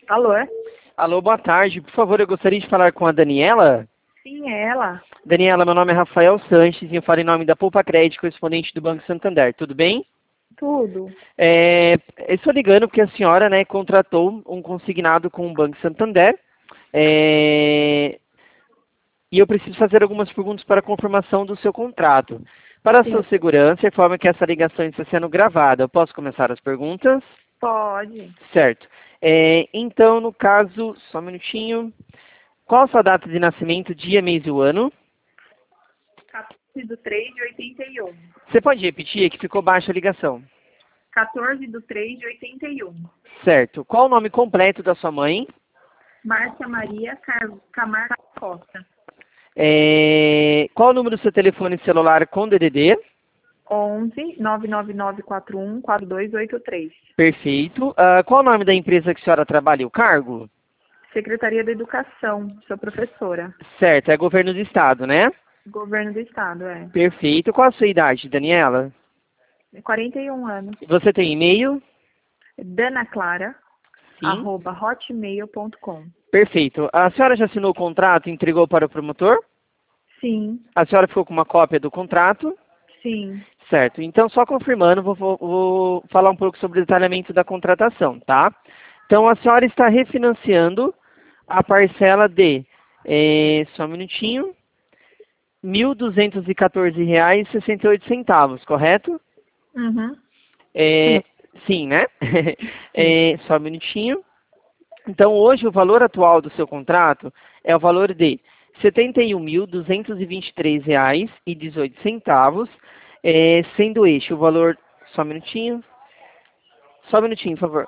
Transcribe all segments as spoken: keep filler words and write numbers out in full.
Alô, é? Alô, boa tarde. Por favor, eu gostaria de falar com a Daniela. Sim, é ela. Daniela, meu nome é Rafael Sanches e eu falo em nome da Poupa Crédito, correspondente do Banco Santander. Tudo bem? Tudo. É, eu estou ligando porque a senhora, né, contratou um consignado com o Banco Santander. É, e eu preciso fazer algumas perguntas para a confirmação do seu contrato. Para a sua Sim. segurança, informa que essa ligação está sendo gravada. Eu posso começar as perguntas? Pode. Certo. É, então, no caso, só um minutinho. Qual a sua data de nascimento, dia, mês e o ano? quatorze do três de oitenta e um. Você pode repetir, é que ficou baixa a ligação. quatorze do três de oitenta e um. Certo. Qual o nome completo da sua mãe? Márcia Maria Car... Camargo Costa. É, qual o número do seu telefone celular com D D D? onze nove nove nove quatro um quatro dois oito três. Perfeito. Ah, qual o nome da empresa que a senhora trabalha e o cargo? Secretaria da Educação. Sou professora. Certo, é governo do estado, né? Governo do Estado, é. Perfeito. Qual a sua idade, Daniela? quarenta e um anos. Você tem e-mail? danaclara, Sim. arroba hotmail ponto com. Perfeito. A senhora já assinou o contrato e entregou para o promotor? Sim, A senhora ficou com uma cópia do contrato? sim. Certo. Então, só confirmando, vou, vou, vou falar um pouco sobre o detalhamento da contratação, tá? Então, a senhora está refinanciando a parcela de, é, só um minutinho, mil duzentos e quatorze reais e sessenta e oito centavos, correto? Uhum. É, sim, né? É, só um minutinho. Então, hoje, o valor atual do seu contrato é o valor de setenta e um mil duzentos e vinte e três reais e dezoito centavos, é, sendo este o valor... Só um minutinho. Só um minutinho, por favor.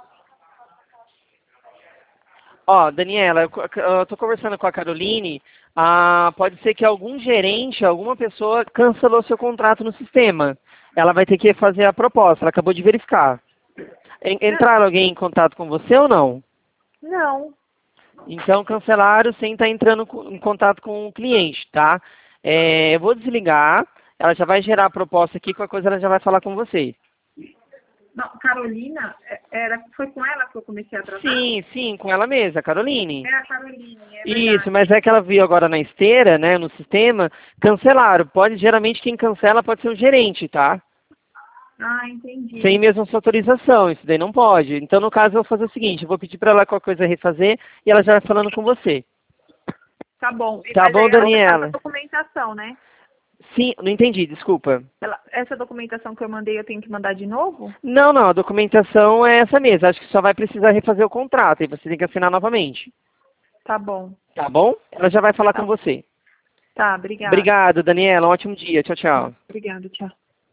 Ó, Daniela, eu estou conversando com a Caroline. Ah, pode ser que algum gerente, alguma pessoa cancelou seu contrato no sistema. Ela vai ter que fazer a proposta. Ela acabou de verificar. En- Entraram alguém em contato com você ou não? Não. Então, cancelaram sem estar entrando co- em contato com o cliente, tá? É, eu vou desligar. Ela já vai gerar a proposta aqui. Qualquer coisa ela já vai falar com você. Não, Carolina, é- era, foi com ela que eu comecei a tratar? Sim, sim, com ela mesma, Caroline. É a Caroline, é Isso, verdade. mas é que ela viu agora na esteira, né, no sistema, cancelaram. Pode, geralmente quem cancela pode ser o gerente, tá? Ah, entendi. Sem mesmo sua autorização, isso daí não pode. Então, no caso, eu vou fazer o seguinte, eu vou pedir para ela qualquer coisa refazer e ela já vai falando com você. Tá bom. E- Tá Mas bom, aí ela vai Daniela? fazer a documentação, né? Sim, não entendi, desculpa. Ela- essa documentação que eu mandei, eu tenho que mandar de novo? Não, não, a documentação é essa mesmo. Acho que só vai precisar refazer o contrato e você tem que assinar novamente. Tá bom. Tá bom? Ela já vai falar Tá, com você. tá obrigada. Obrigado, Daniela. Um ótimo dia. Tchau, tchau. Obrigada, tchau.